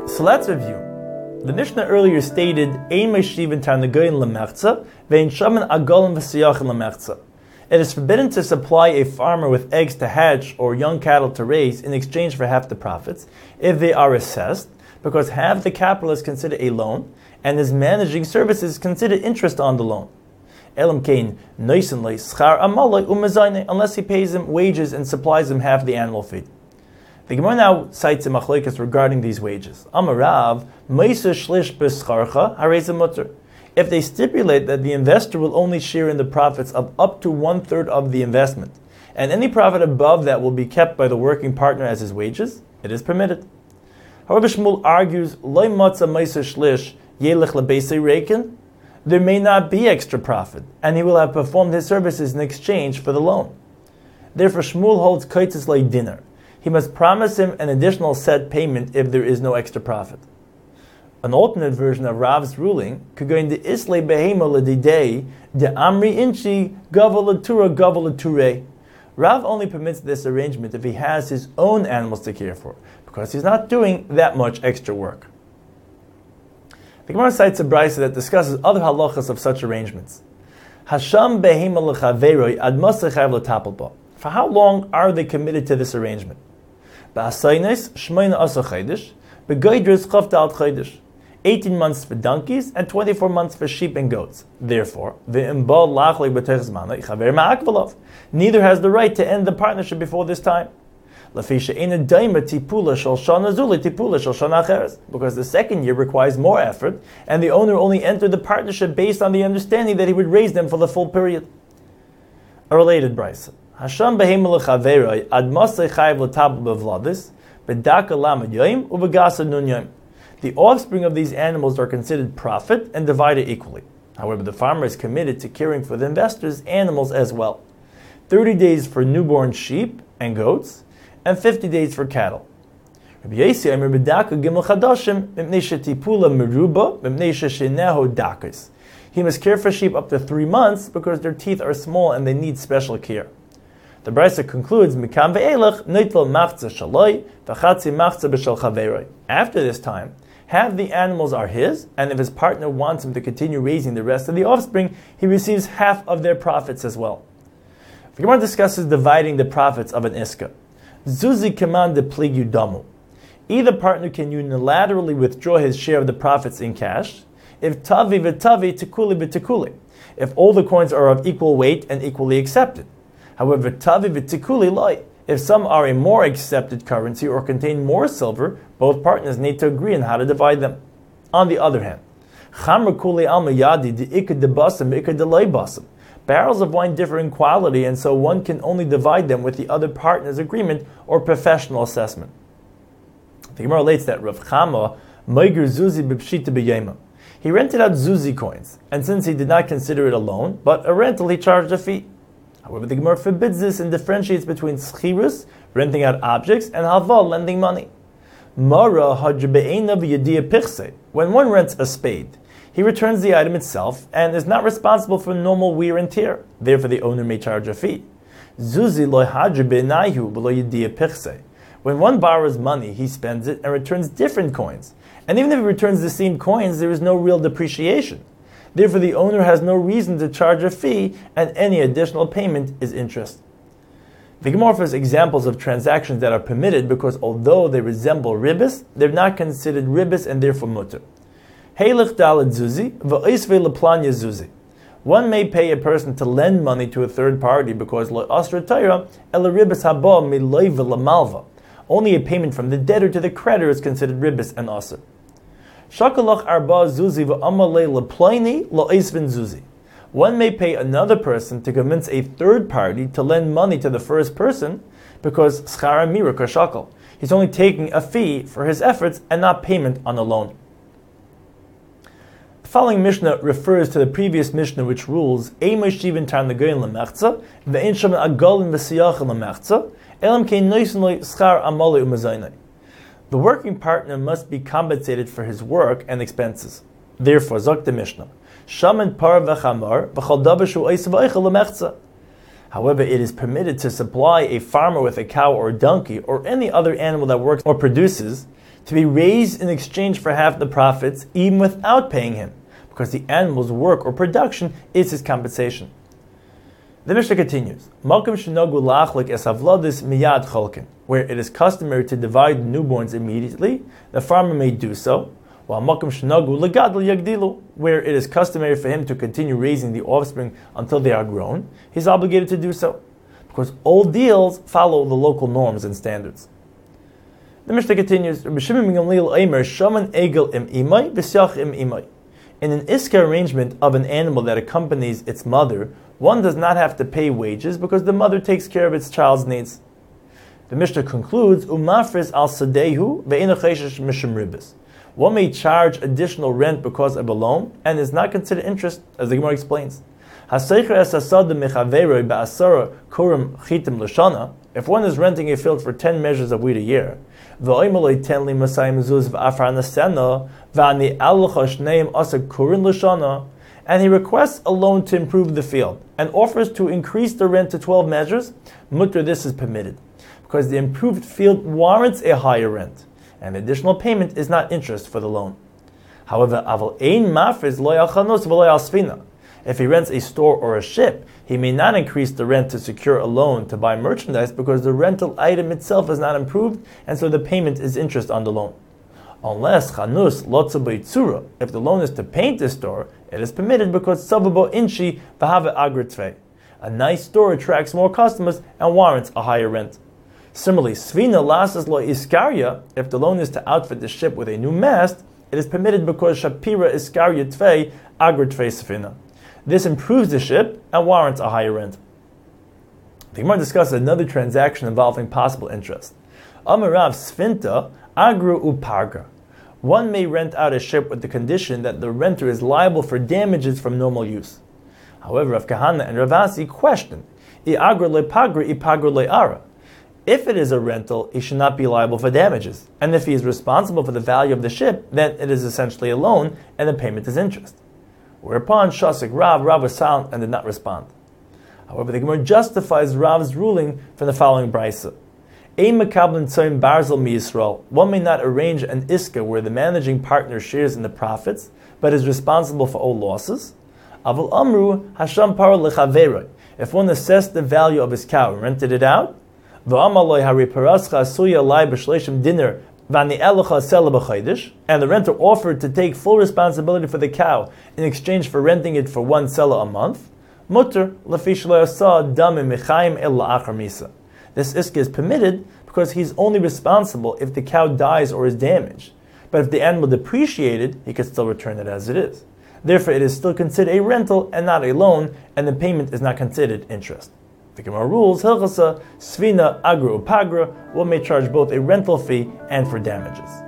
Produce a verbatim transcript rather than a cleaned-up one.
So let's review. The Mishnah earlier stated, Ein meshivin tarnagoyin lemechza, ve'in shaman agolim v'siyachin lemechza. It is forbidden to supply a farmer with eggs to hatch or young cattle to raise in exchange for half the profits if they are assessed, because half the capital is considered a loan, and his managing services considered interest on the loan. Elam kain noisen le schar amalei umezayne, unless he pays him wages and supplies him half the animal feed. The Gemara now cites a machlokes regarding these wages. Amarav meisa shlish b'scharcha harei mutter. If they stipulate that the investor will only share in the profits of up to one third of the investment, and any profit above that will be kept by the working partner as his wages, it is permitted. However, Shmuel argues, loy matzah meisa shlish yelech lebeisei reikin. There may not be extra profit, and he will have performed his services in exchange for the loan. Therefore, Shmuel holds kaitzis lei dinner. He must promise him an additional set payment if there is no extra profit. An alternate version of Rav's ruling could go into Islay Behema Ledidei de Amri Inchi Gavalatura Gavalature. Rav only permits this arrangement if he has his own animals to care for, because he's not doing that much extra work. The Gemara cites a brisa that discusses other halachas of such arrangements. Hasham Behema Lechaveroi Ad Masachav Letapelba. For how long are they committed to this arrangement? Ba'asaynes shmeina asa chaydish, begoydres chafta al chaydish. Eighteen months for donkeys and twenty-four months for sheep and goats. Therefore, ve'imbal lachlei b'tech zmana ichaver ma'akvalov. Neither has the right to end the partnership before this time. Lafisha ina daima tipula shal shana zuli tipula shal shana acheres. Because the second year requires more effort, and the owner only entered the partnership based on the understanding that he would raise them for the full period. A related brisa. Hasham behemel lechaveroi ad masay chayiv letabel bevladis bedaka lamed yoim ubegasa nun yoim. The offspring of these animals are considered profit and divided equally. However, the farmer is committed to caring for the investor's animals as well. Thirty days for newborn sheep and goats, and fifty days for cattle. Rabbi Yossi Omer bedaka gimel chadashim mipnei shetipula meruba mipnei shesheneho dakas. He must care for sheep up to three months because their teeth are small and they need special care. The brisa concludes, Mikam ve'elach neitl machza shaloi v'chatzi machza b'shal chaveroi. After this time, half the animals are his, and if his partner wants him to continue raising the rest of the offspring, he receives half of their profits as well. The Gemara discusses dividing the profits of an iska. Zuzi keman de pligyu damu. Either partner can unilaterally withdraw his share of the profits in cash, if tavi v'tavi tikuli v'tikuli, if all the coins are of equal weight and equally accepted. However, tavi v'tikuli loy, if some are a more accepted currency or contain more silver, both partners need to agree on how to divide them. On the other hand, chamra kuli alma yadi de ikad de basim ikad de loy basim. Barrels of wine differ in quality, and so one can only divide them with the other partner's agreement or professional assessment. The Gemara relates that Rav Chama meiger zuzi b'pshita b'yema. He rented out zuzi coins, and since he did not consider it a loan, but a rental, he charged a fee. However, the Gemara forbids this and differentiates between schirus, renting out objects, and halva, lending money. Mara hajbe'ena v'yadia pichse. When one rents a spade, he returns the item itself and is not responsible for normal wear and tear. Therefore, the owner may charge a fee. Zuzi lo hajbe'nahu v'lo yadia pichse. When one borrows money, he spends it and returns different coins. And even if he returns the same coins, there is no real depreciation. Therefore, the owner has no reason to charge a fee, and any additional payment is interest. The Gemara offers examples of transactions that are permitted because although they resemble ribis, they're not considered ribis and therefore mutter. Heilich dalet zuzi, v'oisve leplanya zuzi. One may pay a person to lend money to a third party because lo asra tayra ela ribis haba miloy v'lamalva. Only a payment from the debtor to the creditor is considered ribis and asr. Shakalach arba zuzi v'amalei leploini lo'isvin zuzi. One may pay another person to convince a third party to lend money to the first person because schara mira kashakal. He's only taking a fee for his efforts and not payment on a loan. The following Mishnah refers to the previous Mishnah which rules Ein meshivin tarnagoyin lemechza ve'ein shaman agolin v'siyachin lemechza elam kein noisen lo schar amalei umazaynai. The working partner must be compensated for his work and expenses. Therefore, zok the Mishnah, shaman par v'chamar v'chal dabashu ois v'oichel lemechza. However, it is permitted to supply a farmer with a cow or donkey or any other animal that works or produces to be raised in exchange for half the profits, even without paying him, because the animal's work or production is his compensation. The Mishnah continues, Malkum shenogu lachlik es havladis miyad cholkin, where it is customary to divide the newborns immediately, the farmer may do so, while Malkum shenogu legadol yagdilu, where it is customary for him to continue raising the offspring until they are grown, he's obligated to do so, because all deals follow the local norms and standards. The Mishnah continues, Rabbi Shimon ben Gamliel Eimer shaman egel im imay v'syach im imay. In an iska arrangement of an animal that accompanies its mother, one does not have to pay wages because the mother takes care of its child's needs. The Mishnah concludes, Umafris al sadehu ve'inacheshesh mishum ribis. One may charge additional rent because of a loan and is not considered interest, as the Gemara explains. Haseicher es asad mechaveroi ba'asara kurim chitim l'shana. If one is renting a field for ten measures of wheat a year, v'oimaloi ten li masai mezuz v'afar nasena v'ani alucha shneim asa kurin l'shana, and he requests a loan to improve the field and offers to increase the rent to twelve measures, mutter, this is permitted, because the improved field warrants a higher rent, and additional payment is not interest for the loan. However, aval ein mafriz lo yalchanos v'lo yalsfina. If he rents a store or a ship, he may not increase the rent to secure a loan to buy merchandise because the rental item itself is not improved, and so the payment is interest on the loan. Unless chanus lotza beitzura, if the loan is to paint the store, it is permitted because savabo inchi v'have agritzvei. A nice store attracts more customers and warrants a higher rent. Similarly, svina lasas lo iskaria, if the loan is to outfit the ship with a new mast, it is permitted because shapira iskaria tvei agritzvei svina. This improves the ship and warrants a higher rent. The Gemara discusses another transaction involving possible interest. Amarav sfinta agru uparga. One may rent out a ship with the condition that the renter is liable for damages from normal use. However, Rav Kahana and Ravasi question, I agru le pagra, I pagra le ara. If it is a rental, he should not be liable for damages. And if he is responsible for the value of the ship, then it is essentially a loan and the payment is interest. Whereupon Shasik Rav, Rav was silent and did not respond. However, the Gemara justifies Rav's ruling from the following brisa. One may not arrange an iska where the managing partner shares in the profits, but is responsible for all losses. Avul amru hasham par lechaveroi. If one assessed the value of his cow and rented it out, v'amaloi hari parascha asuya lai b'shleishim dinner v'ani elocha sela b'chaydish, and the renter offered to take full responsibility for the cow in exchange for renting it for one sela a month, mutter lefish le'asa damim mechayim el la'achar misa. This iska is permitted because he's only responsible if the cow dies or is damaged. But if the animal depreciated, he can still return it as it is. Therefore, it is still considered a rental and not a loan, and the payment is not considered interest. The Gemara rules, Hilchasa, Svina, Agru, Pagra, one may charge both a rental fee and for damages.